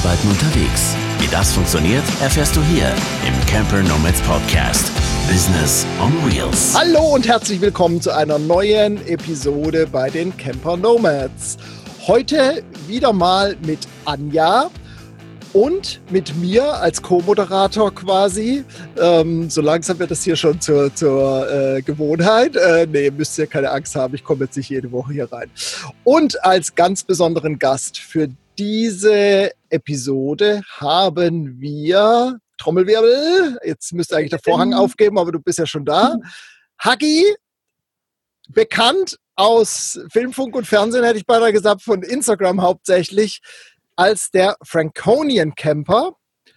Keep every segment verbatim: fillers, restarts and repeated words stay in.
Arbeiten unterwegs. Wie das funktioniert, erfährst du hier im Camper Nomads Podcast. Business on Wheels. Hallo und herzlich willkommen zu einer neuen Episode bei den Camper Nomads. Heute wieder mal mit Anja und mit mir als Co-Moderator quasi. Ähm, so langsam wird das hier schon zur, zur äh, Gewohnheit. Äh, nee, müsst ihr keine Angst haben, ich komme jetzt nicht jede Woche hier rein. Und als ganz besonderen Gast für diese Episode haben wir, Trommelwirbel, jetzt müsste eigentlich der Vorhang aufgeben, aber du bist ja schon da. Hagi, bekannt aus Film, Funk und Fernsehen, hätte ich beinahe gesagt, von Instagram hauptsächlich, als der Franconian Camper.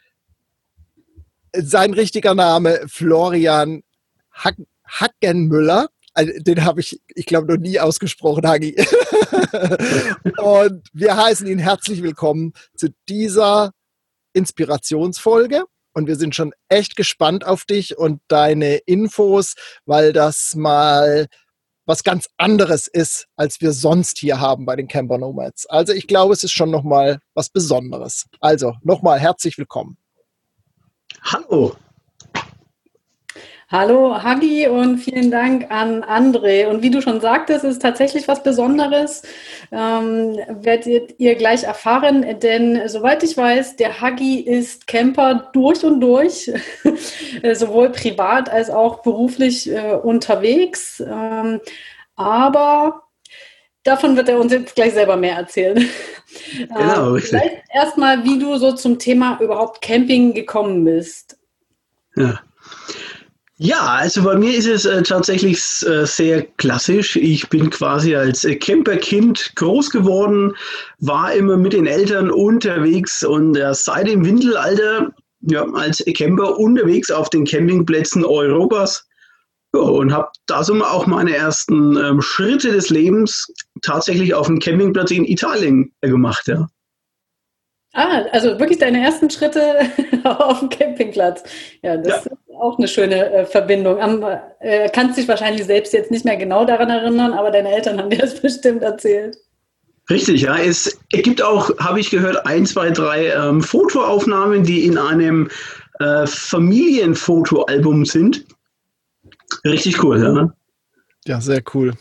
Sein richtiger Name Florian Hack- Hackenmüller. Also, den habe ich, ich glaube, noch nie ausgesprochen, Hagi. Und wir heißen ihn herzlich willkommen zu dieser Inspirationsfolge. Und wir sind schon echt gespannt auf dich und deine Infos, weil das mal was ganz anderes ist, als wir sonst hier haben bei den Camper Nomads. Also ich glaube, es ist schon nochmal was Besonderes. Also nochmal herzlich willkommen. Hallo. Hallo Hagi und vielen Dank an André. Und wie du schon sagtest, ist tatsächlich was Besonderes. Ähm, werdet ihr gleich erfahren, denn soweit ich weiß, der Hagi ist Camper durch und durch, sowohl privat als auch beruflich äh, unterwegs. Ähm, aber davon wird er uns jetzt gleich selber mehr erzählen. Genau, ähm, vielleicht erstmal, wie du so zum Thema überhaupt Camping gekommen bist. Ja. Ja, also bei mir ist es äh, tatsächlich äh, sehr klassisch. Ich bin quasi als äh, Camperkind groß geworden, war immer mit den Eltern unterwegs und äh, seit dem Windelalter ja, als Camper unterwegs auf den Campingplätzen Europas. Ja, und habe da so auch meine ersten ähm, Schritte des Lebens tatsächlich auf dem Campingplatz in Italien äh, gemacht. Ja. Ah, also wirklich deine ersten Schritte auf dem Campingplatz. Ja, das ja. ist auch eine schöne äh, Verbindung. Am, äh, kannst dich wahrscheinlich selbst jetzt nicht mehr genau daran erinnern, aber deine Eltern haben dir das bestimmt erzählt. Richtig, ja. Es gibt auch, habe ich gehört, ein, zwei, drei ähm, Fotoaufnahmen, die in einem äh, Familienfotoalbum sind. Richtig cool, ja. Ja, sehr cool.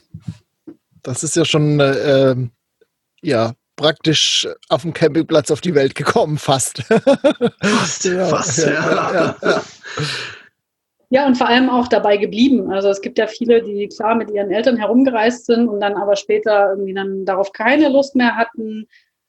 Das ist ja schon, äh, ja, praktisch auf dem Campingplatz auf die Welt gekommen, fast. Fast, ja, fast, ja. Ja, ja, ja. Ja, und vor allem auch dabei geblieben. Also es gibt ja viele, die klar mit ihren Eltern herumgereist sind und dann aber später irgendwie dann darauf keine Lust mehr hatten.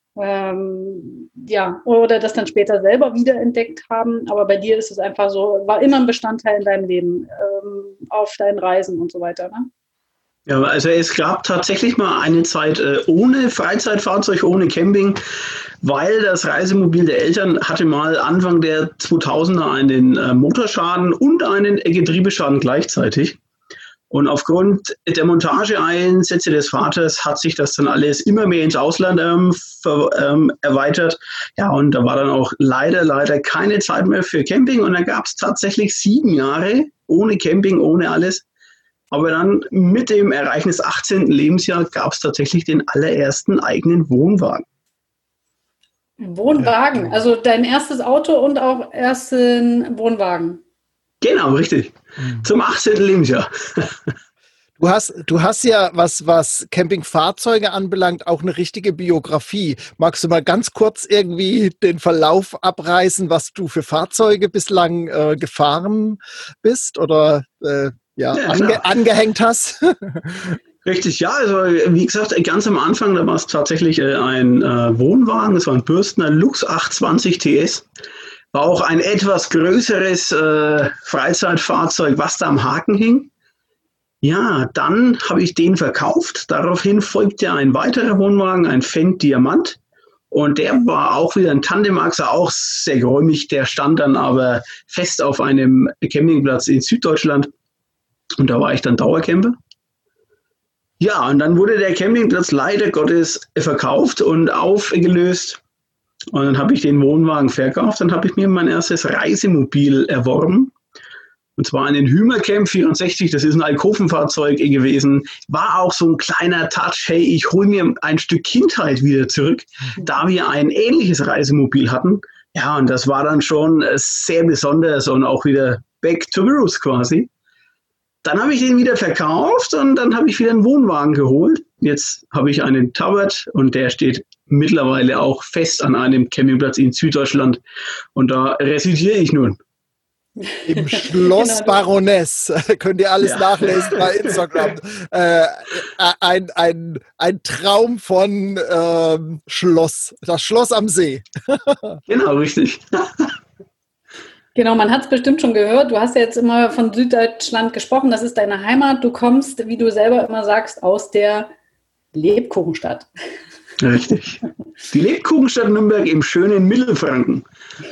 Ähm, ja, oder das dann später selber wiederentdeckt haben. Aber bei dir ist es einfach so, war immer ein Bestandteil in deinem Leben, ähm, auf deinen Reisen und so weiter, ne? Ja, also es gab tatsächlich mal eine Zeit äh, ohne Freizeitfahrzeug, ohne Camping, weil das Reisemobil der Eltern hatte mal Anfang der zweitausender einen äh, Motorschaden und einen Getriebeschaden gleichzeitig. Und aufgrund der Montageeinsätze des Vaters hat sich das dann alles immer mehr ins Ausland ähm, ver, ähm, erweitert. Ja, und da war dann auch leider, leider keine Zeit mehr für Camping. Und dann gab es tatsächlich sieben Jahre ohne Camping, ohne alles. Aber dann mit dem Erreichen des achtzehnten Lebensjahres gab es tatsächlich den allerersten eigenen Wohnwagen. Wohnwagen, also dein erstes Auto und auch ersten Wohnwagen. Genau, richtig. Mhm. Zum achtzehnten Lebensjahr. Du hast, du hast ja, was, was Campingfahrzeuge anbelangt, auch eine richtige Biografie. Magst du mal ganz kurz irgendwie den Verlauf abreißen, was du für Fahrzeuge bislang äh, gefahren bist oder äh, ja, ja ange- angehängt hast? Richtig, ja, also wie gesagt, ganz am Anfang, da war es tatsächlich äh, ein äh, Wohnwagen, das war ein Bürstner Lux achthundertzwanzig T S. War auch ein etwas größeres äh, Freizeitfahrzeug, was da am Haken hing. Ja, dann habe ich den verkauft. Daraufhin folgte ein weiterer Wohnwagen, ein Fendt Diamant. Und der war auch wieder ein Tandemachser, auch sehr geräumig. Der stand dann aber fest auf einem Campingplatz in Süddeutschland. Und da war ich dann Dauercamper. Ja, und dann wurde der Campingplatz leider Gottes verkauft und aufgelöst. Und dann habe ich den Wohnwagen verkauft. Dann habe ich mir mein erstes Reisemobil erworben. Und zwar in den Hümer-Camp vierundsechzig, das ist ein Alkovenfahrzeug gewesen, war auch so ein kleiner Touch, hey, ich hole mir ein Stück Kindheit wieder zurück, da wir ein ähnliches Reisemobil hatten. Ja, und das war dann schon sehr besonders und auch wieder back to the roots quasi. Dann habe ich den wieder verkauft und dann habe ich wieder einen Wohnwagen geholt. Jetzt habe ich einen Towert und der steht mittlerweile auch fest an einem Campingplatz in Süddeutschland und da residiere ich nun. Im Schloss genau. Baroness, könnt ihr alles ja. nachlesen bei Instagram. Äh, ein, ein, ein Traum von ähm, Schloss, das Schloss am See. Genau, richtig. Genau, man hat es bestimmt schon gehört. Du hast ja jetzt immer von Süddeutschland gesprochen, das ist deine Heimat. Du kommst, wie du selber immer sagst, aus der Lebkuchenstadt. Richtig. Die Lebkuchenstadt Nürnberg im schönen Mittelfranken.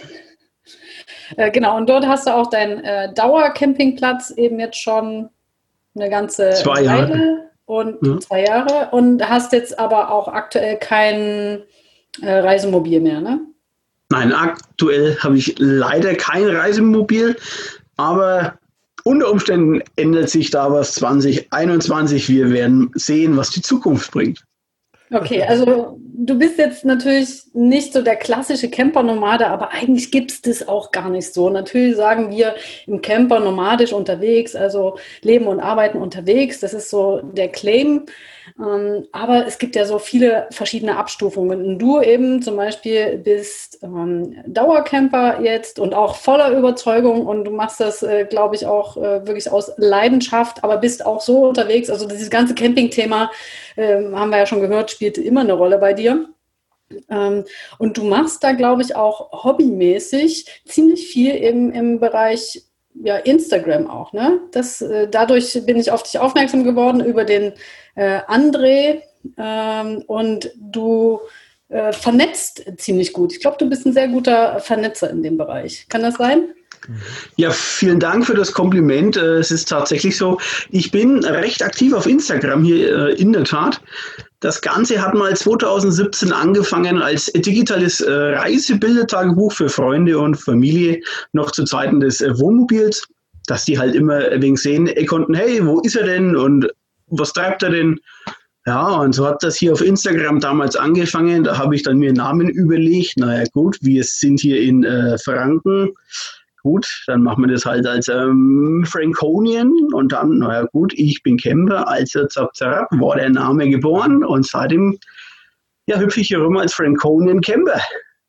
Genau, und dort hast du auch deinen äh, Dauercampingplatz eben jetzt schon eine ganze zwei Jahre. Weile und ja. zwei Jahre und hast jetzt aber auch aktuell kein äh, Reisemobil mehr, ne? Nein, aktuell habe ich leider kein Reisemobil, aber unter Umständen ändert sich da was zwanzig einundzwanzig. Wir werden sehen, was die Zukunft bringt. Okay, also du bist jetzt natürlich nicht so der klassische Camper-Nomade, aber eigentlich gibt es das auch gar nicht so. Natürlich sagen wir im Camper nomadisch unterwegs, also leben und arbeiten unterwegs, das ist so der Claim. Ähm, aber es gibt ja so viele verschiedene Abstufungen. Und du eben zum Beispiel bist ähm, Dauercamper jetzt und auch voller Überzeugung und du machst das, äh, glaube ich, auch äh, wirklich aus Leidenschaft, aber bist auch so unterwegs. Also dieses ganze Camping-Thema, äh, haben wir ja schon gehört, spielt immer eine Rolle bei dir. Ähm, und du machst da, glaube ich, auch hobbymäßig ziemlich viel im, im Bereich ja, Instagram auch, ne? Das, äh, dadurch bin ich auf dich aufmerksam geworden über den äh, André ähm, und du äh, vernetzt ziemlich gut. Ich glaube, du bist ein sehr guter Vernetzer in dem Bereich. Kann das sein? Ja, vielen Dank für das Kompliment. Es ist tatsächlich so, ich bin recht aktiv auf Instagram hier äh, in der Tat. Das Ganze hat mal zweitausendsiebzehn angefangen als digitales äh, Reisebildetagebuch für Freunde und Familie, noch zu Zeiten des äh, Wohnmobils, dass die halt immer ein wenig sehen äh, konnten, hey, wo ist er denn und was treibt er denn? Ja, und so hat das hier auf Instagram damals angefangen. Da habe ich dann mir Namen überlegt. Naja gut, wir sind hier in äh, Franken. Gut, dann machen wir das halt als ähm, Franconian und dann, naja gut, ich bin Camper, also zap, zap, war der Name geboren und seitdem ja, hüpfe ich hier rum als Franconian Camper.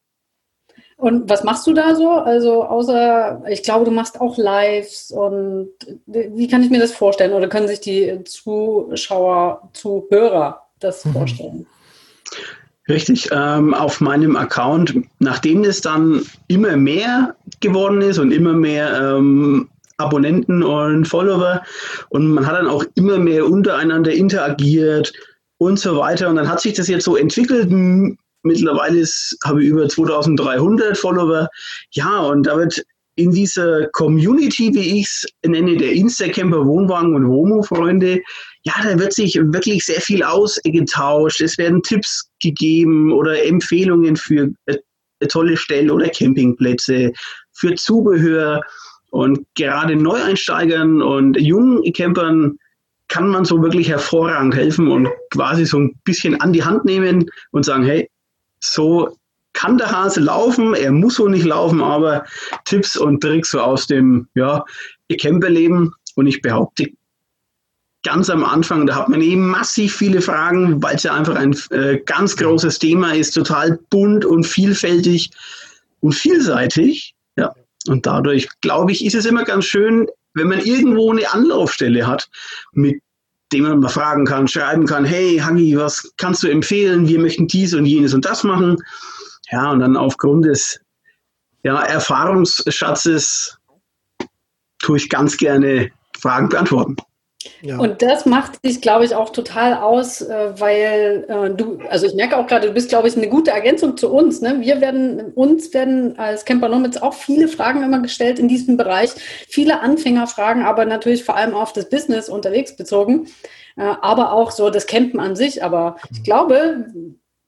Und was machst du da so? Also außer, ich glaube, du machst auch Lives und wie kann ich mir das vorstellen? Oder können sich die Zuschauer, Zuhörer das mhm. vorstellen? Richtig, ähm, auf meinem Account, nachdem es dann immer mehr geworden ist und immer mehr ähm, Abonnenten und Follower und man hat dann auch immer mehr untereinander interagiert und so weiter und dann hat sich das jetzt so entwickelt. Mittlerweile ist, habe ich über zweitausenddreihundert Follower. Ja, und da wird in dieser Community, wie ich es nenne, der Instacamper, Wohnwagen und Womo-Freunde, ja, da wird sich wirklich sehr viel ausgetauscht. Es werden Tipps gegeben oder Empfehlungen für äh, tolle Stellen oder Campingplätze, für Zubehör. Und gerade Neueinsteigern und jungen Campern kann man so wirklich hervorragend helfen und quasi so ein bisschen an die Hand nehmen und sagen, hey, so kann der Hase laufen, er muss so nicht laufen, aber Tipps und Tricks so aus dem ja, Camperleben. Und ich behaupte, ganz am Anfang, da hat man eben massiv viele Fragen, weil es ja einfach ein äh, ganz großes Thema ist, total bunt und vielfältig und vielseitig. Ja. Und dadurch, glaube ich, ist es immer ganz schön, wenn man irgendwo eine Anlaufstelle hat, mit dem man mal fragen kann, schreiben kann, hey Hagi, was kannst du empfehlen? Wir möchten dies und jenes und das machen. Ja, und dann aufgrund des ja, Erfahrungsschatzes tue ich ganz gerne Fragen beantworten. Ja. Und das macht dich, glaube ich, auch total aus, weil äh, du, also ich merke auch gerade, du bist, glaube ich, eine gute Ergänzung zu uns. Ne? Wir werden, uns werden als Camper Nomads auch viele Fragen immer gestellt in diesem Bereich, viele Anfängerfragen, aber natürlich vor allem auf das Business unterwegs bezogen, äh, aber auch so das Campen an sich. Aber ich glaube,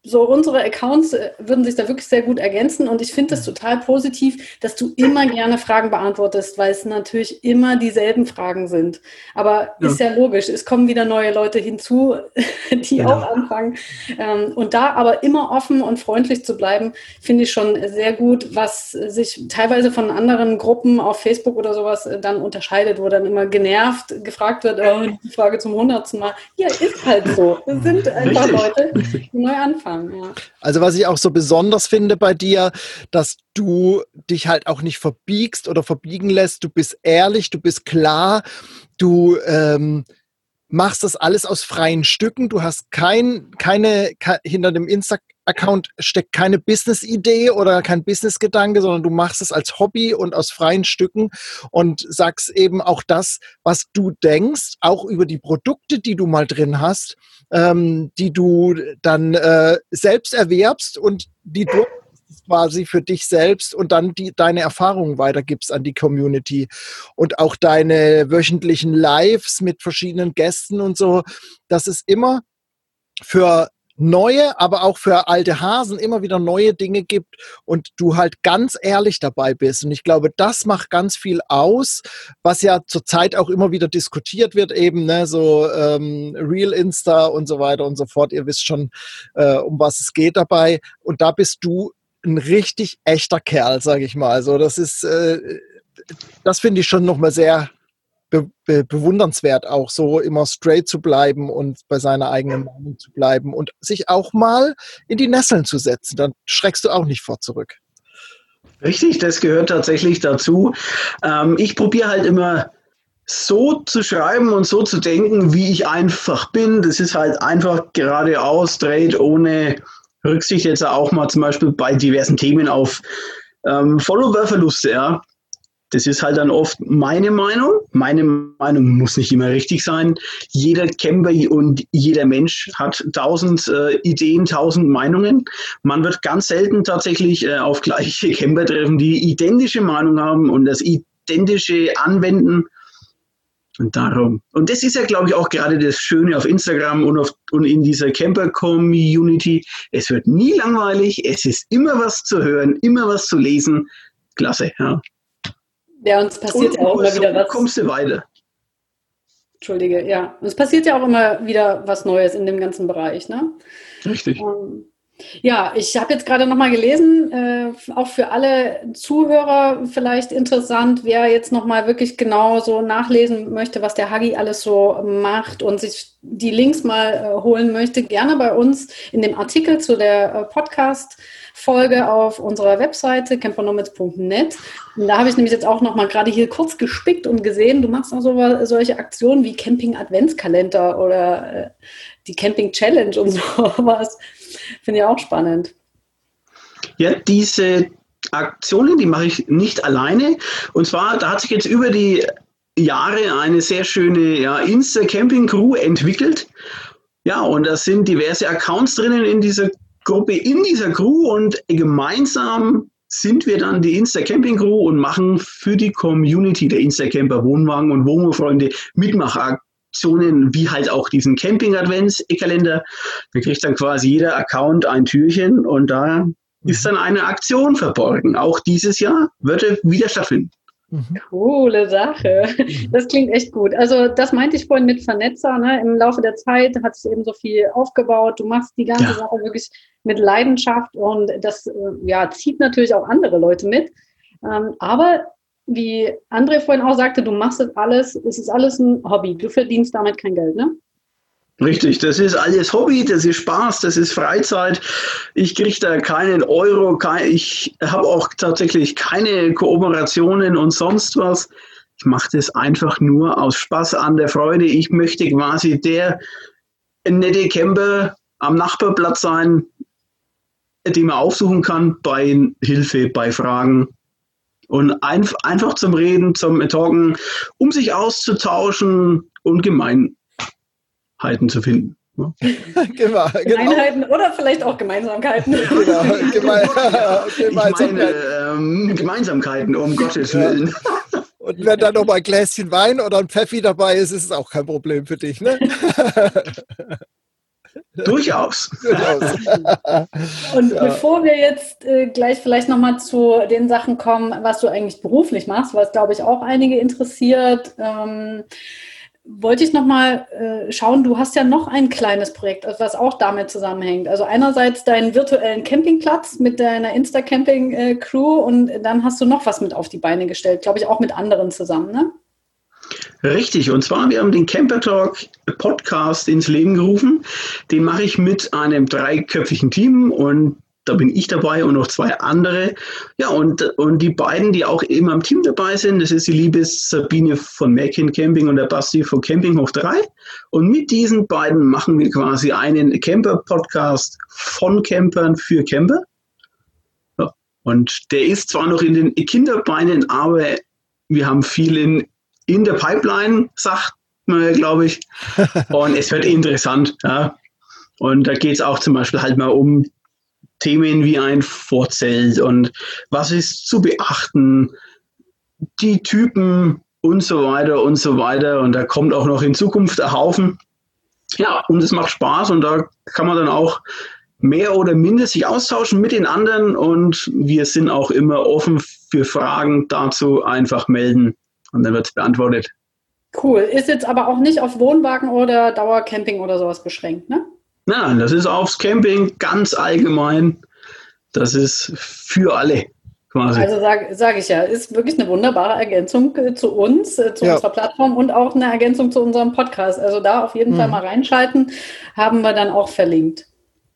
so unsere Accounts würden sich da wirklich sehr gut ergänzen und ich finde es total positiv, dass du immer gerne Fragen beantwortest, weil es natürlich immer dieselben Fragen sind. Aber ja. Ist ja logisch, es kommen wieder neue Leute hinzu, die genau. auch anfangen. Und da aber immer offen und freundlich zu bleiben, finde ich schon sehr gut, was sich teilweise von anderen Gruppen auf Facebook oder sowas dann unterscheidet, wo dann immer genervt gefragt wird, oh, die Frage zum hundertsten Mal. Ja, ist halt so. Es sind einfach Richtig. Leute, die neu anfangen. Ja. Also was ich auch so besonders finde bei dir, dass du dich halt auch nicht verbiegst oder verbiegen lässt. Du bist ehrlich, du bist klar, du ähm, machst das alles aus freien Stücken. Du hast kein, keine, ke- hinter dem Insta-Account steckt keine Business-Idee oder kein Business-Gedanke, sondern du machst es als Hobby und aus freien Stücken und sagst eben auch das, was du denkst, auch über die Produkte, die du mal drin hast, ähm, die du dann äh, selbst erwerbst und die du quasi für dich selbst und dann die, deine Erfahrungen weitergibst an die Community und auch deine wöchentlichen Lives mit verschiedenen Gästen und so, dass es immer für neue, aber auch für alte Hasen immer wieder neue Dinge gibt und du halt ganz ehrlich dabei bist. Und ich glaube, das macht ganz viel aus, was ja zurzeit auch immer wieder diskutiert wird, eben, ne, so ähm, Real Insta und so weiter und so fort. Ihr wisst schon, äh, um was es geht dabei. Und da bist du ein richtig echter Kerl, sage ich mal. Also das ist, äh, das finde ich schon nochmal sehr be- be- bewundernswert, auch so immer straight zu bleiben und bei seiner eigenen Meinung zu bleiben und sich auch mal in die Nesseln zu setzen. Dann schreckst du auch nicht vor zurück. Richtig, das gehört tatsächlich dazu. Ähm, ich probiere halt immer so zu schreiben und so zu denken, wie ich einfach bin. Das ist halt einfach geradeaus, straight, ohne Rücksicht jetzt auch mal zum Beispiel bei diversen Themen auf ähm, Follower-Verluste, ja. Das ist halt dann oft meine Meinung. Meine Meinung muss nicht immer richtig sein. Jeder Camper und jeder Mensch hat tausend äh, Ideen, tausend Meinungen. Man wird ganz selten tatsächlich äh, auf gleiche Camper treffen, die identische Meinung haben und das identische anwenden. Und darum. Und das ist ja, glaube ich, auch gerade das Schöne auf Instagram und, auf, und in dieser Camper-Community. Es wird nie langweilig, es ist immer was zu hören, immer was zu lesen. Klasse, ja. Ja, und es passiert und, ja auch immer so wieder was. Kommst du weiter. Entschuldige, ja. Und es passiert ja auch immer wieder was Neues in dem ganzen Bereich, ne? Richtig. Um, Ja, ich habe jetzt gerade nochmal gelesen, äh, auch für alle Zuhörer vielleicht interessant, wer jetzt nochmal wirklich genau so nachlesen möchte, was der Hagi alles so macht und sich die Links mal äh, holen möchte, gerne bei uns in dem Artikel zu der äh, Podcast-Folge auf unserer Webseite camper nomads punkt net. Und da habe ich nämlich jetzt auch nochmal gerade hier kurz gespickt und gesehen, du machst auch so, solche Aktionen wie Camping-Adventskalender oder äh, die Camping-Challenge und sowas. Finde ich auch spannend. Ja, diese Aktionen, die mache ich nicht alleine. Und zwar, da hat sich jetzt über die Jahre eine sehr schöne ja, Insta-Camping-Crew entwickelt. Ja, und da sind diverse Accounts drinnen in dieser Gruppe, in dieser Crew. Und gemeinsam sind wir dann die Insta-Camping-Crew und machen für die Community der Insta-Camper Wohnwagen und Wohnmobil-Freunde Mitmachaktionen. Wie halt auch diesen Camping-Adventskalender. Da kriegt dann quasi jeder Account ein Türchen und da mhm. ist dann eine Aktion verborgen. Auch dieses Jahr wird er wieder stattfinden. Mhm. Coole Sache. Das klingt echt gut. Also das meinte ich vorhin mit Vernetzer. Ne? Im Laufe der Zeit hat sich eben so viel aufgebaut. Du machst die ganze ja. Sache wirklich mit Leidenschaft und das ja, zieht natürlich auch andere Leute mit. Ähm, aber wie André vorhin auch sagte, du machst das alles, es ist alles ein Hobby. Du verdienst damit kein Geld, ne? Richtig, das ist alles Hobby, das ist Spaß, das ist Freizeit. Ich kriege da keinen Euro, kein, ich habe auch tatsächlich keine Kooperationen und sonst was. Ich mache das einfach nur aus Spaß an der Freude. Ich möchte quasi der nette Camper am Nachbarplatz sein, den man aufsuchen kann bei Hilfe, bei Fragen. Und ein, einfach zum Reden, zum Talken, um sich auszutauschen und Gemeinheiten zu finden. Ja. genau, Gemeinheiten genau. Oder vielleicht auch Gemeinsamkeiten. Genau, Geme- ich meine ähm, Gemeinsamkeiten, um Gottes Willen. Ja. Und wenn da noch mal ein Gläschen Wein oder ein Pfeffi dabei ist, ist es auch kein Problem für dich, ne? Durchaus. Durchaus. Und Ja. bevor wir jetzt äh, gleich vielleicht nochmal zu den Sachen kommen, was du eigentlich beruflich machst, was, glaube ich, auch einige interessiert, ähm, wollte ich nochmal äh, schauen, du hast ja noch ein kleines Projekt, was auch damit zusammenhängt. Also einerseits deinen virtuellen Campingplatz mit deiner Insta-Camping-Crew und dann hast du noch was mit auf die Beine gestellt, glaube ich, auch mit anderen zusammen, ne? Richtig, und zwar, wir haben den Camper Talk Podcast ins Leben gerufen. Den mache ich mit einem dreiköpfigen Team und da bin ich dabei und noch zwei andere. Ja, und, und die beiden, die auch immer im Team dabei sind, das ist die liebe Sabine von Märkin Camping und der Basti von Camping Hoch drei. Und mit diesen beiden machen wir quasi einen Camper-Podcast von Campern für Camper. Ja, und der ist zwar noch in den Kinderbeinen, aber wir haben viel in, in der Pipeline, sagt man, glaube ich. Und es wird interessant. Ja. Und da geht es auch zum Beispiel halt mal um Themen wie ein Vorzelt und was ist zu beachten, die Typen und so weiter und so weiter. Und da kommt auch noch in Zukunft ein Haufen. Ja, und es macht Spaß und da kann man dann auch mehr oder minder sich austauschen mit den anderen und wir sind auch immer offen für Fragen dazu, einfach melden und dann wird es beantwortet. Cool. Ist jetzt aber auch nicht auf Wohnwagen oder Dauercamping oder sowas beschränkt, ne? Nein, das ist aufs Camping ganz allgemein. Das ist für alle quasi. Also sage sag ich ja, ist wirklich eine wunderbare Ergänzung äh, zu uns, äh, zu Ja. unserer Plattform und auch eine Ergänzung zu unserem Podcast. Also da auf jeden Mhm. Fall mal reinschalten, haben wir dann auch verlinkt.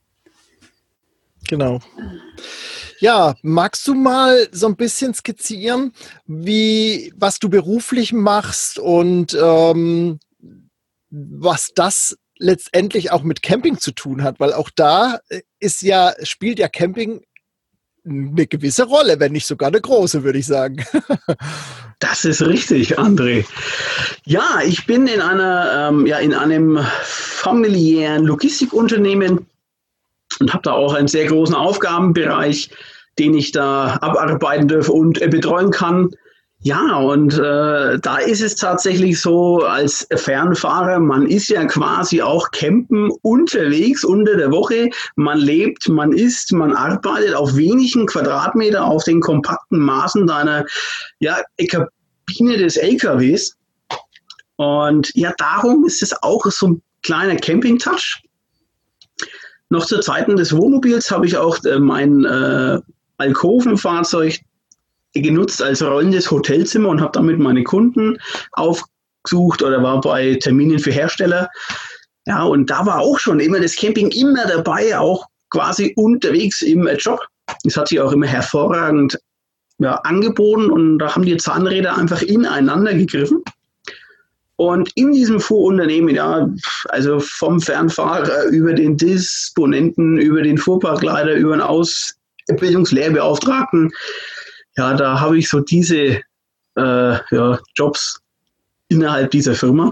Genau. Ja, magst du mal so ein bisschen skizzieren, wie, was du beruflich machst und ähm, was das letztendlich auch mit Camping zu tun hat? Weil auch da ist ja, spielt ja Camping eine gewisse Rolle, wenn nicht sogar eine große, würde ich sagen. Das ist richtig, André. Ja, ich bin in einer, ähm, ja, in einem familiären Logistikunternehmen und habe da auch einen sehr großen Aufgabenbereich, den ich da abarbeiten darf und äh, betreuen kann. Ja, und äh, da ist es tatsächlich so, als Fernfahrer, man ist ja quasi auch campen unterwegs unter der Woche. Man lebt, man isst, man arbeitet auf wenigen Quadratmeter auf den kompakten Maßen deiner ja, Kabine des L K Ws. Und ja, darum ist es auch so ein kleiner Camping-Touch. Noch zu Zeiten des Wohnmobils habe ich auch äh, mein äh, Alkovenfahrzeug genutzt als rollendes Hotelzimmer und habe damit meine Kunden aufgesucht oder war bei Terminen für Hersteller. Ja, und da war auch schon immer das Camping immer dabei, auch quasi unterwegs im Job. Das hat sich auch immer hervorragend ja, angeboten und da haben die Zahnräder einfach ineinander gegriffen. Und in diesem Fuhrunternehmen, ja, also vom Fernfahrer über den Disponenten, über den Fuhrparkleiter, über den Ausbildungslehrbeauftragten, ja, da habe ich so diese äh, ja, Jobs innerhalb dieser Firma.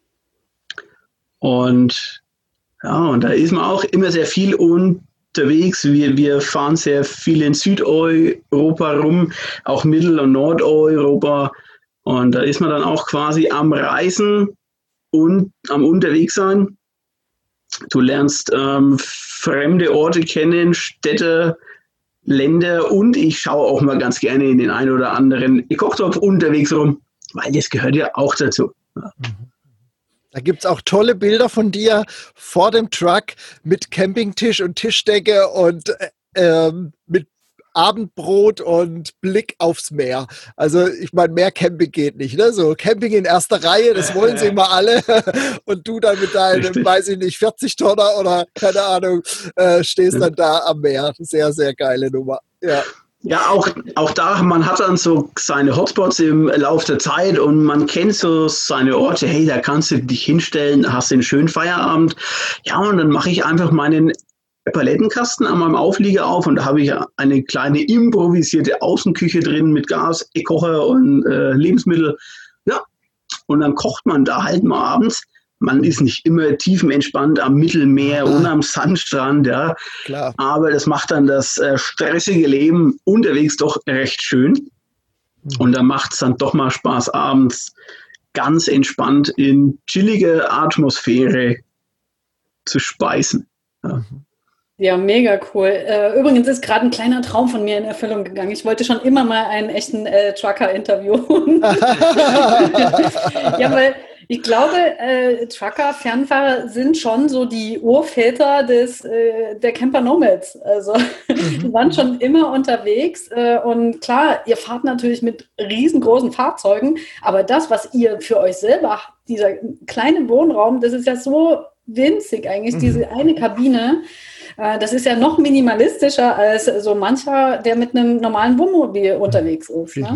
Und ja, und da ist man auch immer sehr viel unterwegs. Wir, wir fahren sehr viel in Südeuropa rum, auch Mittel- und Nordeuropa. Und da ist man dann auch quasi am Reisen und am Unterwegssein. Du lernst ähm, fremde Orte kennen, Städte, Länder und ich schaue auch mal ganz gerne in den einen oder anderen Kochtopf unterwegs rum, weil das gehört ja auch dazu. Da gibt es auch tolle Bilder von dir vor dem Truck mit Campingtisch und Tischdecke und äh, mit Abendbrot und Blick aufs Meer. Also ich meine, mehr Camping geht nicht. Ne? So Camping in erster Reihe, das wollen sie immer alle. Und du dann mit deinem, Richtig. weiß ich nicht, vierzig Tonner oder keine Ahnung, äh, stehst dann da am Meer. Sehr, sehr geile Nummer. Ja. Ja, auch, auch da, man hat dann so seine Hotspots im Laufe der Zeit und man kennt so seine Orte. Hey, da kannst du dich hinstellen, hast einen schönen Feierabend. Ja, und dann mache ich einfach meinen Palettenkasten an meinem Auflieger auf und da habe ich eine kleine improvisierte Außenküche drin mit Gas, Kocher und äh, Lebensmittel. Ja, und dann kocht man da halt mal abends. Man ist nicht immer tiefenentspannt am Mittelmeer und am Sandstrand, ja. Klar. Aber das macht dann das äh, stressige Leben unterwegs doch recht schön. Mhm. Und da macht es dann doch mal Spaß, abends ganz entspannt in chilliger Atmosphäre zu speisen. Ja. Ja, mega cool. Übrigens ist gerade ein kleiner Traum von mir in Erfüllung gegangen. Ich wollte schon immer mal einen echten äh, Trucker interviewen. Ja, weil ich glaube, äh, Trucker, Fernfahrer sind schon so die Urväter des, äh, der Camper Nomads. Also mhm. die waren schon immer unterwegs. Äh, und klar, ihr fahrt natürlich mit riesengroßen Fahrzeugen, aber das, was ihr für euch selber habt, dieser kleine Wohnraum, das ist ja so winzig eigentlich, mhm. diese eine Kabine. Das ist ja noch minimalistischer als so mancher, der mit einem normalen Wohnmobil unterwegs ist. Ne?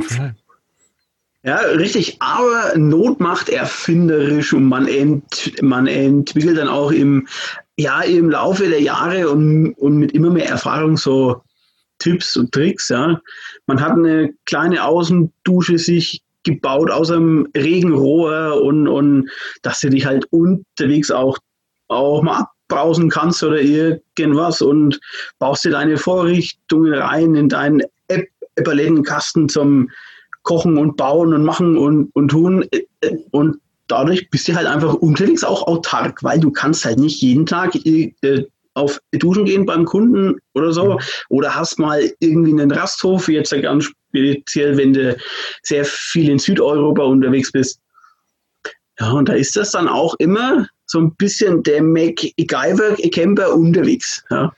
Ja, richtig. Aber Not macht erfinderisch und man, ent, man entwickelt dann auch im, ja, im Laufe der Jahre und, und mit immer mehr Erfahrung so Tipps und Tricks. Ja. Man hat eine kleine Außendusche sich gebaut aus einem Regenrohr und, und dass du dich halt unterwegs auch, auch mal abbrausen kannst oder irgendwas und baust dir deine Vorrichtungen rein in deinen Epalettenkasten zum Kochen und Bauen und Machen und, und Tun und dadurch bist du halt einfach unterwegs auch autark, weil du kannst halt nicht jeden Tag äh, auf Duschen gehen beim Kunden oder so oder hast mal irgendwie einen Rasthof, jetzt ganz speziell, wenn du sehr viel in Südeuropa unterwegs bist. Ja, und da ist das dann auch immer so ein bisschen der MacGyver-Camper unterwegs. Ja.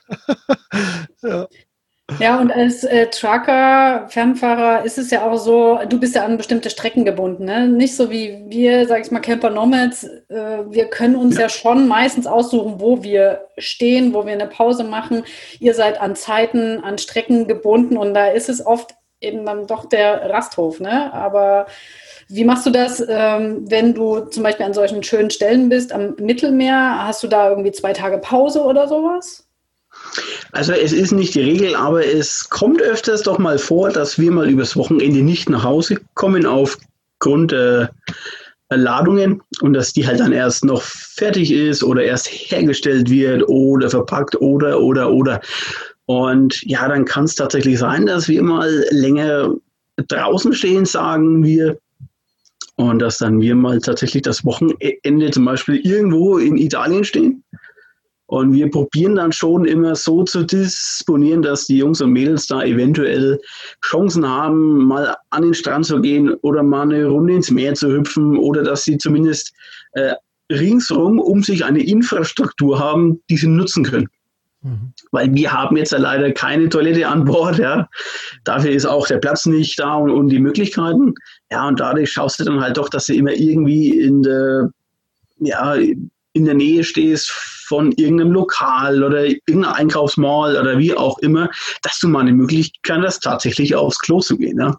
ja. Ja, und als äh, Trucker, Fernfahrer ist es ja auch so, du bist ja an bestimmte Strecken gebunden, ne? Nicht so wie wir, sag ich mal, Camper Nomads. Äh, wir können uns ja. ja schon meistens aussuchen, wo wir stehen, wo wir eine Pause machen. Ihr seid an Zeiten, an Strecken gebunden und da ist es oft eben dann doch der Rasthof, ne? Aber wie machst du das, ähm, wenn du zum Beispiel an solchen schönen Stellen bist, am Mittelmeer? Hast du da irgendwie zwei Tage Pause oder sowas? Also es ist nicht die Regel, aber es kommt öfters doch mal vor, dass wir mal übers Wochenende nicht nach Hause kommen aufgrund äh, Ladungen und dass die halt dann erst noch fertig ist oder erst hergestellt wird oder verpackt oder, oder, oder. Und ja, dann kann es tatsächlich sein, dass wir mal länger draußen stehen, sagen wir. Und dass dann wir mal tatsächlich das Wochenende zum Beispiel irgendwo in Italien stehen. Und wir probieren dann schon immer so zu disponieren, dass die Jungs und Mädels da eventuell Chancen haben, mal an den Strand zu gehen oder mal eine Runde ins Meer zu hüpfen oder dass sie zumindest äh, ringsherum um sich eine Infrastruktur haben, die sie nutzen können. Mhm. Weil wir haben jetzt ja leider keine Toilette an Bord, ja. Dafür ist auch der Platz nicht da und, und die Möglichkeiten. Ja, und dadurch schaust du dann halt doch, dass du immer irgendwie in der, ja, in der Nähe stehst von irgendeinem Lokal oder irgendeinem Einkaufsmall oder wie auch immer, dass du mal eine Möglichkeit hast, tatsächlich aufs Klo zu gehen. Ja,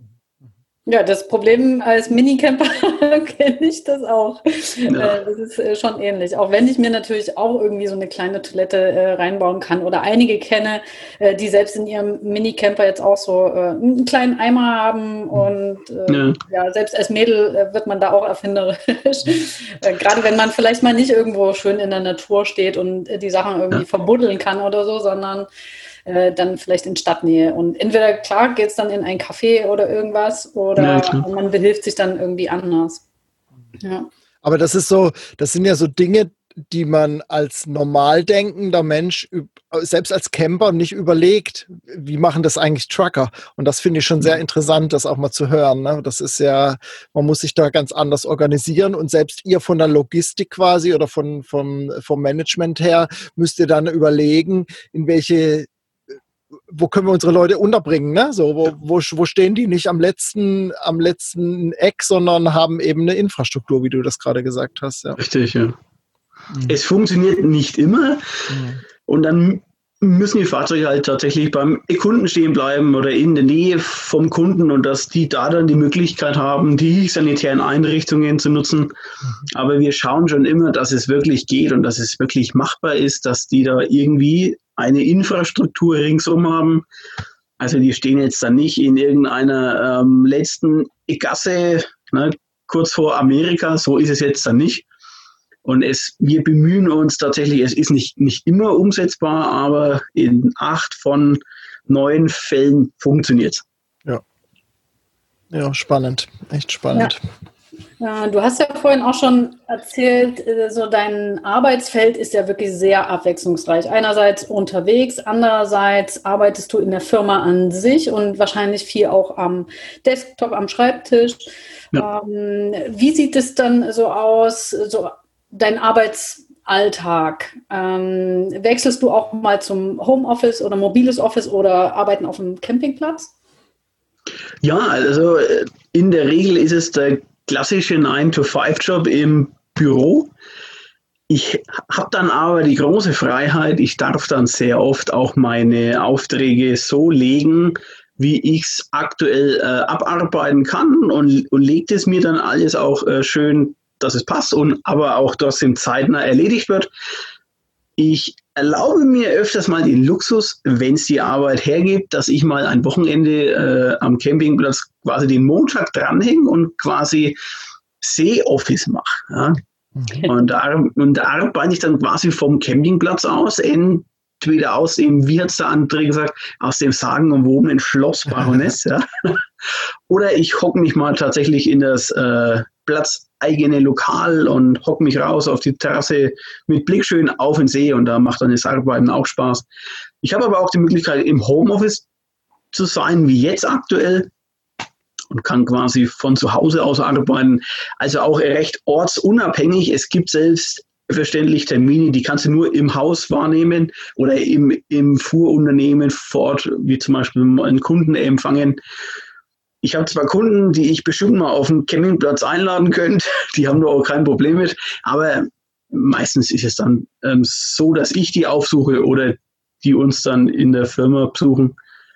ja, das Problem als Minicamper kenne ich das auch. Ja. Das ist schon ähnlich. Auch wenn ich mir natürlich auch irgendwie so eine kleine Toilette äh, reinbauen kann oder einige kenne, äh, die selbst in ihrem Minicamper jetzt auch so äh, einen kleinen Eimer haben und äh, ja. ja, selbst als Mädel äh, wird man da auch erfinderisch. äh, gerade wenn man vielleicht mal nicht irgendwo schön in der Natur steht und äh, die Sachen irgendwie ja. verbuddeln kann oder so, sondern Äh, dann vielleicht in Stadtnähe. Und entweder, klar, geht es dann in ein Café oder irgendwas oder ja, man behilft sich dann irgendwie anders. Ja. Aber das ist so, das sind ja so Dinge, die man als normal denkender Mensch, selbst als Camper, nicht überlegt, wie machen das eigentlich Trucker? Und das finde ich schon sehr interessant, das auch mal zu hören. Ne? Das ist ja, man muss sich da ganz anders organisieren und selbst ihr von der Logistik quasi oder von, vom, vom Management her müsst ihr dann überlegen, in welche wo können wir unsere Leute unterbringen, ne? So, wo, wo, wo stehen die nicht am letzten, am letzten Eck, sondern haben eben eine Infrastruktur, wie du das gerade gesagt hast. Ja. Richtig, ja. Mhm. Es funktioniert nicht immer mhm. und dann müssen die Fahrzeuge halt tatsächlich beim Kunden stehen bleiben oder in der Nähe vom Kunden und dass die da dann die Möglichkeit haben, die sanitären Einrichtungen zu nutzen. Mhm. Aber wir schauen schon immer, dass es wirklich geht und dass es wirklich machbar ist, dass die da irgendwie eine Infrastruktur ringsum haben. Also die stehen jetzt dann nicht in irgendeiner ähm, letzten Gasse, ne, kurz vor Amerika, so ist es jetzt dann nicht. Und es, wir bemühen uns tatsächlich, es ist nicht, nicht immer umsetzbar, aber in acht von neun Fällen funktioniert es. Ja. Ja, spannend. Echt spannend. Ja. Du hast ja vorhin auch schon erzählt, so dein Arbeitsfeld ist ja wirklich sehr abwechslungsreich. Einerseits unterwegs, andererseits arbeitest du in der Firma an sich und wahrscheinlich viel auch am Desktop, am Schreibtisch. Ja. Ähm, wie sieht es dann so aus, so dein Arbeitsalltag? Ähm, wechselst du auch mal zum Homeoffice oder mobiles Office oder arbeiten auf dem Campingplatz? Ja, also in der Regel ist es der klassische nine to five Job im Büro. Ich habe dann aber die große Freiheit, ich darf dann sehr oft auch meine Aufträge so legen, wie ich es aktuell äh, abarbeiten kann und, und legt es mir dann alles auch äh, schön, dass es passt und aber auch trotzdem zeitnah erledigt wird. Ich erlaube mir öfters mal den Luxus, wenn es die Arbeit hergibt, dass ich mal ein Wochenende äh, am Campingplatz quasi den Montag dranhänge und quasi See-Office mache. Ja? Okay. Und, da, und da arbeite ich dann quasi vom Campingplatz aus, entweder aus dem, wie hat es der André gesagt, aus dem sagenumwobenen Schloss Baroness, ja? Oder ich hocke mich mal tatsächlich in das äh, platzeigene Lokal und hocke mich raus auf die Terrasse mit Blick schön auf den See und da macht dann das Arbeiten auch Spaß. Ich habe aber auch die Möglichkeit, im Homeoffice zu sein, wie jetzt aktuell, und kann quasi von zu Hause aus arbeiten. Also auch recht ortsunabhängig. Es gibt selbstverständlich Termine, die kannst du nur im Haus wahrnehmen oder im, im Fuhrunternehmen vor Ort, wie zum Beispiel einen Kunden empfangen. Ich habe zwar Kunden, die ich bestimmt mal auf den Campingplatz einladen könnte, die haben da auch kein Problem mit, aber meistens ist es dann ähm, so, dass ich die aufsuche oder die uns dann in der Firma besuchen.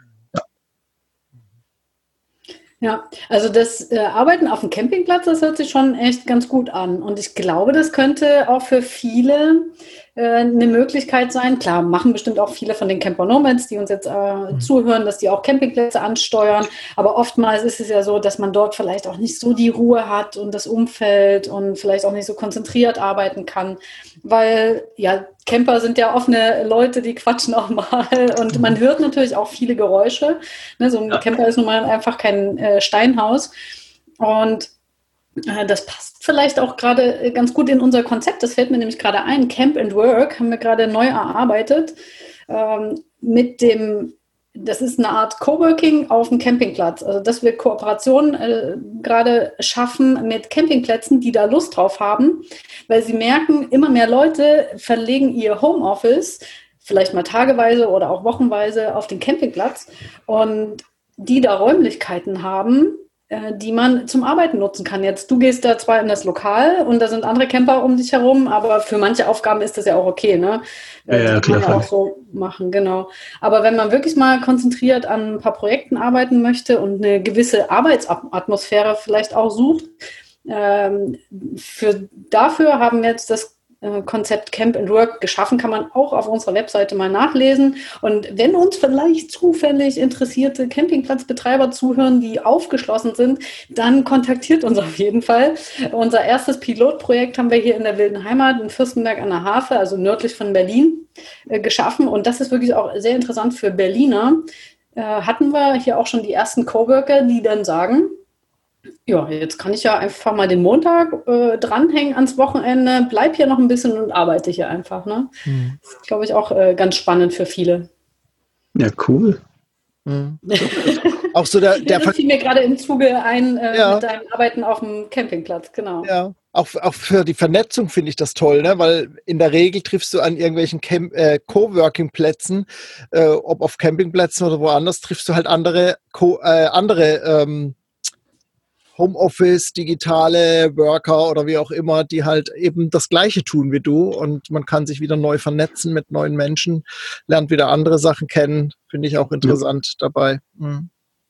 Ja, also das äh, Arbeiten auf dem Campingplatz, das hört sich schon echt ganz gut an. Und ich glaube, das könnte auch für viele äh, eine Möglichkeit sein. Klar, machen bestimmt auch viele von den Camper Nomads, die uns jetzt äh, mhm. zuhören, dass die auch Campingplätze ansteuern. Aber oftmals ist es ja so, dass man dort vielleicht auch nicht so die Ruhe hat und das Umfeld und vielleicht auch nicht so konzentriert arbeiten kann. Weil, ja, Camper sind ja offene Leute, die quatschen auch mal und man hört natürlich auch viele Geräusche. Ne, so ein ja. Camper ist nun mal einfach kein äh, Steinhaus und äh, das passt vielleicht auch gerade ganz gut in unser Konzept. Das fällt mir nämlich gerade ein. Camp and Work haben wir gerade neu erarbeitet ähm, mit dem, das ist eine Art Coworking auf dem Campingplatz. Also dass wir Kooperationen äh, gerade schaffen mit Campingplätzen, die da Lust drauf haben, weil sie merken, immer mehr Leute verlegen ihr Homeoffice, vielleicht mal tageweise oder auch wochenweise auf den Campingplatz und die da Räumlichkeiten haben, äh, die man zum Arbeiten nutzen kann. Jetzt, du gehst da zwar in das Lokal und da sind andere Camper um dich herum, aber für manche Aufgaben ist das ja auch okay, ne? Ja, ja, kann man ja auch so machen, genau. Aber wenn man wirklich mal konzentriert an ein paar Projekten arbeiten möchte und eine gewisse Arbeitsatmosphäre vielleicht auch sucht, ähm, für, dafür haben wir jetzt das äh, Konzept Camp and Work geschaffen, kann man auch auf unserer Webseite mal nachlesen. Und wenn uns vielleicht zufällig interessierte Campingplatzbetreiber zuhören, die aufgeschlossen sind, dann kontaktiert uns auf jeden Fall. Unser erstes Pilotprojekt haben wir hier in der Wilden Heimat in Fürstenberg an der Havel, also nördlich von Berlin, äh, geschaffen. Und das ist wirklich auch sehr interessant für Berliner. Äh, hatten wir hier auch schon die ersten Coworker, die dann sagen, ja, jetzt kann ich ja einfach mal den Montag äh, dranhängen ans Wochenende, bleib hier noch ein bisschen und arbeite hier einfach. Ne? Mhm. Das ist, glaube ich, auch äh, ganz spannend für viele. Ja, cool. Mhm. Auch so der, der das fiel mir gerade im Zuge ein äh, ja. mit deinem Arbeiten auf dem Campingplatz, genau. Ja, auch, auch für die Vernetzung finde ich das toll, ne? Weil in der Regel triffst du an irgendwelchen Camp- äh, Coworking-Plätzen, äh, ob auf Campingplätzen oder woanders, triffst du halt andere, Co- äh, andere ähm, Homeoffice, digitale Worker oder wie auch immer, die halt eben das Gleiche tun wie du und man kann sich wieder neu vernetzen mit neuen Menschen, lernt wieder andere Sachen kennen, finde ich auch interessant ja. dabei. Mhm.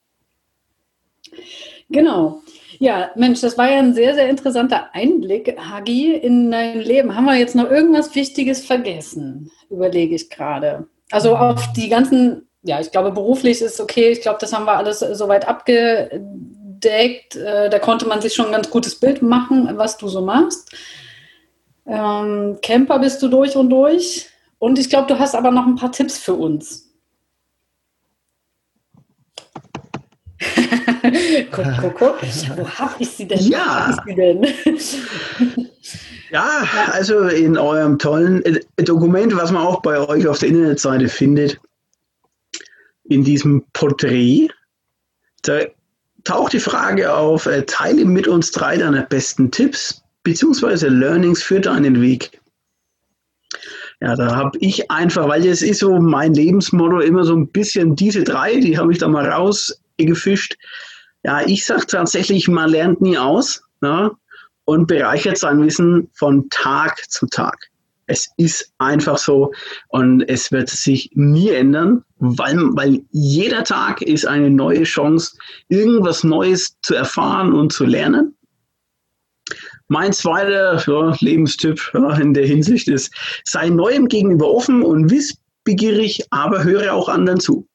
Genau. Ja, Mensch, das war ja ein sehr, sehr interessanter Einblick, Hagi, in dein Leben. Haben wir jetzt noch irgendwas Wichtiges vergessen? Überlege ich gerade. Also auf die ganzen, ja, ich glaube, beruflich ist okay. Ich glaube, das haben wir alles soweit abgedeckt. Da konnte man sich schon ein ganz gutes Bild machen, was du so machst. Ähm, Camper bist du durch und durch. Und ich glaube, du hast aber noch ein paar Tipps für uns. guck, guck, guck. Wo hab ich sie denn? Ja. Wo hab ich sie denn? Ja, also in eurem tollen Dokument, was man auch bei euch auf der Internetseite findet, in diesem Porträt, da taucht die Frage auf, äh, teile mit uns drei deiner besten Tipps bzw. Learnings für deinen Weg. Ja, da habe ich einfach, weil das ist so mein Lebensmotto, immer so ein bisschen diese drei, die habe ich da mal rausgefischt. Ja, ich sage tatsächlich, man lernt nie aus, ja, und bereichert sein Wissen von Tag zu Tag. Es ist einfach so und es wird sich nie ändern, weil, weil jeder Tag ist eine neue Chance, irgendwas Neues zu erfahren und zu lernen. Mein zweiter ja, Lebenstipp ja, in der Hinsicht ist, sei Neuem gegenüber offen und wissbegierig, aber höre auch anderen zu.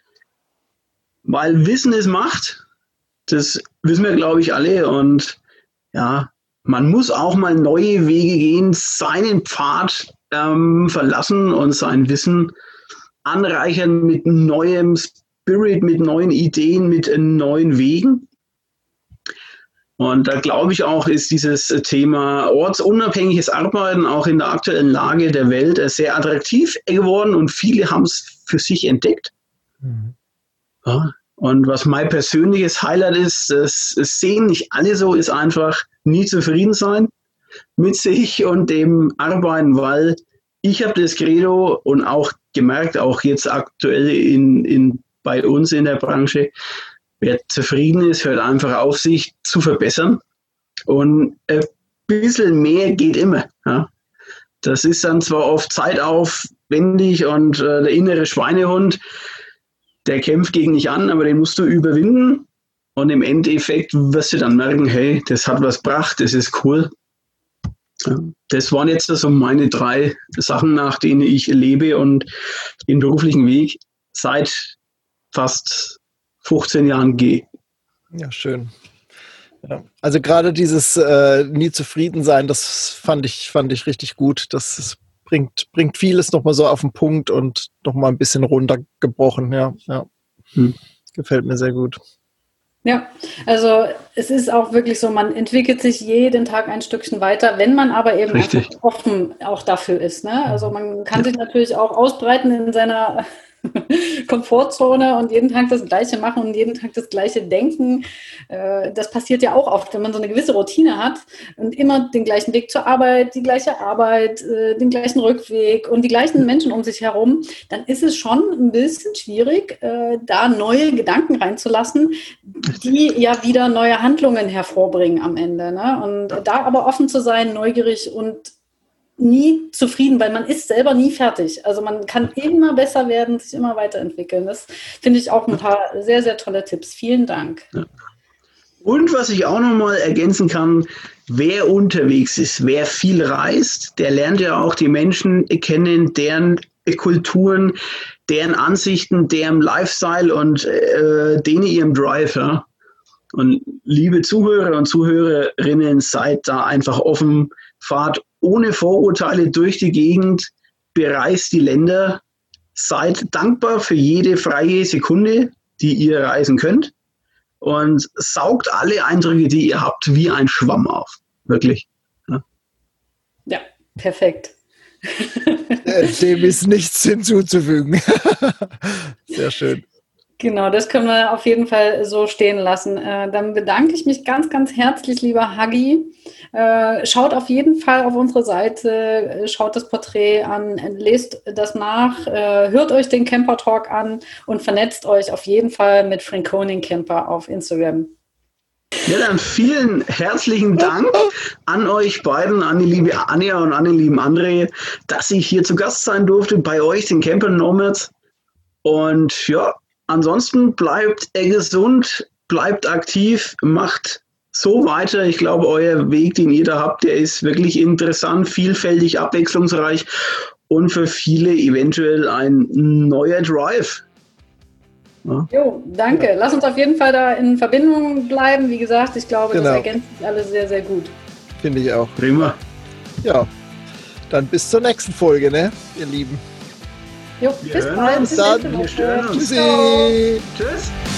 Weil Wissen ist Macht, das wissen wir, glaube ich, alle. Und ja, man muss auch mal neue Wege gehen, seinen Pfad ähm, verlassen und sein Wissen anreichern mit neuem Spirit, mit neuen Ideen, mit neuen Wegen. Und da glaube ich auch, ist dieses Thema ortsunabhängiges Arbeiten auch in der aktuellen Lage der Welt sehr attraktiv geworden und viele haben es für sich entdeckt. Mhm. Ja, und was mein persönliches Highlight ist, das sehen nicht alle so, ist einfach nie zufrieden sein mit sich und dem Arbeiten, weil ich habe das Credo und auch gemerkt, auch jetzt aktuell in, in, bei uns in der Branche, wer zufrieden ist, hört einfach auf, sich zu verbessern. Und ein bisschen mehr geht immer. Ja. Das ist dann zwar oft zeitaufwendig und äh, der innere Schweinehund, der kämpft gegen dich an, aber den musst du überwinden. Und im Endeffekt wirst du dann merken, hey, das hat was gebracht, das ist cool. Ja. Das waren jetzt so meine drei Sachen, nach denen ich lebe und den beruflichen Weg seit fast fünfzehn Jahren gehe. Ja, schön. Ja. Also gerade dieses äh, nie zufrieden sein, das fand ich, fand ich richtig gut. Das ist, bringt, bringt vieles nochmal so auf den Punkt und nochmal ein bisschen runtergebrochen. Ja, ja. Hm. Gefällt mir sehr gut. Ja, also es ist auch wirklich so, man entwickelt sich jeden Tag ein Stückchen weiter, wenn man aber eben einfach offen auch dafür ist. Ne? Also man kann ja. sich natürlich auch ausbreiten in seiner Komfortzone und jeden Tag das Gleiche machen und jeden Tag das Gleiche denken. Das passiert ja auch oft, wenn man so eine gewisse Routine hat und immer den gleichen Weg zur Arbeit, die gleiche Arbeit, den gleichen Rückweg und die gleichen Menschen um sich herum, dann ist es schon ein bisschen schwierig, da neue Gedanken reinzulassen, die ja wieder neue Handlungen hervorbringen am Ende. Ne? Und da aber offen zu sein, neugierig und nie zufrieden, weil man ist selber nie fertig. Also man kann immer besser werden, sich immer weiterentwickeln. Das finde ich auch ein paar sehr, sehr tolle Tipps. Vielen Dank. Ja. Und was ich auch nochmal ergänzen kann, wer unterwegs ist, wer viel reist, der lernt ja auch die Menschen kennen, deren Kulturen, deren Ansichten, deren Lifestyle und äh, denen ihrem Drive. Ja? Und liebe Zuhörer und Zuhörerinnen, seid da einfach offen, fahrt ohne Vorurteile durch die Gegend, bereist die Länder, seid dankbar für jede freie Sekunde, die ihr reisen könnt und saugt alle Eindrücke, die ihr habt, wie ein Schwamm auf. Wirklich. Ja, ja, perfekt. Dem ist nichts hinzuzufügen. Sehr schön. Genau, das können wir auf jeden Fall so stehen lassen. Äh, dann bedanke ich mich ganz, ganz herzlich, lieber Hagi. Äh, schaut auf jeden Fall auf unsere Seite, schaut das Porträt an, lest das nach, äh, hört euch den Camper Talk an und vernetzt euch auf jeden Fall mit Franconing Camper auf Instagram. Ja, dann vielen herzlichen Dank an euch beiden, an die liebe Anja und an den lieben André, dass ich hier zu Gast sein durfte bei euch, den Camper Nomads. Und ja, ansonsten bleibt gesund, bleibt aktiv, macht so weiter. Ich glaube, euer Weg, den ihr da habt, der ist wirklich interessant, vielfältig, abwechslungsreich und für viele eventuell ein neuer Drive. Ja. Jo, danke. Lass uns auf jeden Fall da in Verbindung bleiben. Wie gesagt, ich glaube, genau. Das ergänzt sich alles sehr, sehr gut. Finde ich auch. Prima. Ja, dann bis zur nächsten Folge, ne, ihr Lieben. Jo, bis bald. Bis dann. nächste Woche. Tschüssi. Tschüss.